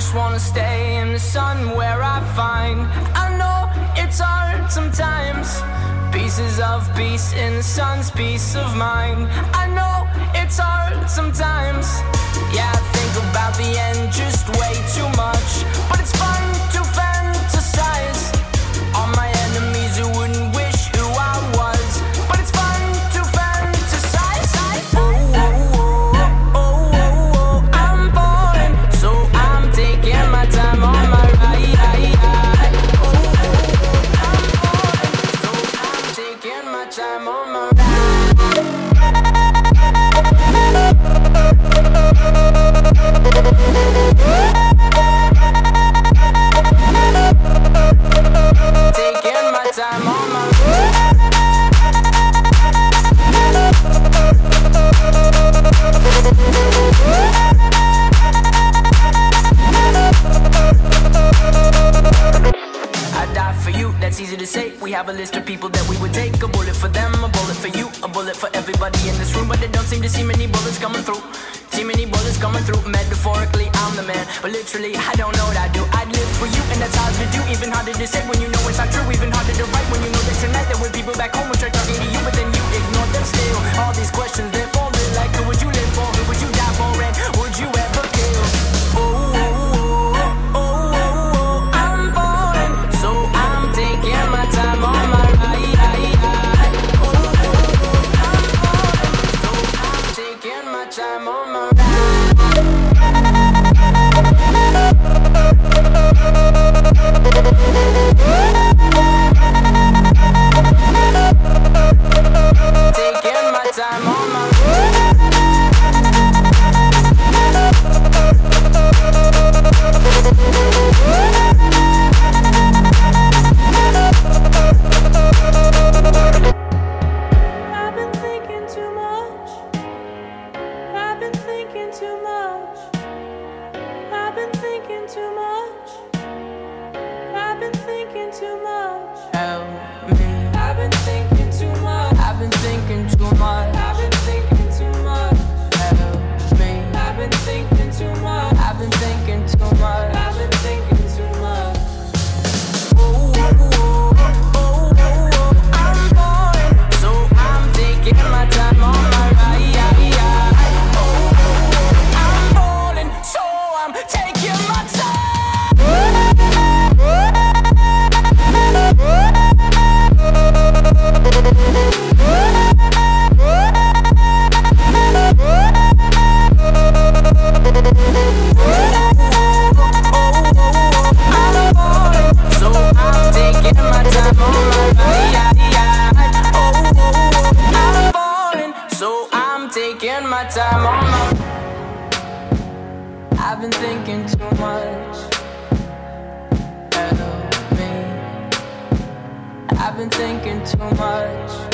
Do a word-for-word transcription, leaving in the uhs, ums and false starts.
just wanna stay in the sun where I find. I know it's hard sometimes. Pieces of peace in the sun's peace of mind. I know it's hard sometimes. Yeah, I think about the end just way too much. But it's fun to fantasize on my enemies who wouldn't wish who I was. But it's fun to fantasize. Oh, oh, oh, oh, oh, oh. I'm falling, so I'm taking my time on my ride. Oh, oh, oh, I'm falling, so I'm taking my time on my ride. Taking my time on my I die for you, that's easy to say. We have a list of people that we would take. A bullet for them, a bullet for you, a bullet for everybody in this room. But they don't seem to see many bullets coming through. See many bullets coming through. Metaphorically, I'm the man, but literally, I don't know what I do. I'd live for you, and that's hard to do. Even harder to say when you know it's not true. Even harder to write when you know that tonight there were people back home who tried talking to you, but then you ignore them still. All these questions, they're falling like, who would you live for? Who would you die for? And would you ever kill? Oh, oh, oh, oh, oh, I'm falling, so I'm taking my time on my ride. Oh, oh, oh, I'm falling, so I'm taking my time on my ride. Taking my time on my I've been thinking too much. I've been thinking too much. I've been thinking too much. I've been thinking too much. Help me. I've been thinking too much. I've been thinking too much. I've been thinking too much. Help me. I've been thinking too much. I've been thinking too much. I've been thinking too much. Oh, oh, oh, oh, oh, oh, I'm falling, so I'm taking my time on my ride. Oh, oh, oh, I'm falling, so I'm taking my time. So I'm taking my time on my ride. Oh, oh, oh, I'm falling, so I'm taking my time on my. I've been thinking too much. Help me. I've been thinking too much.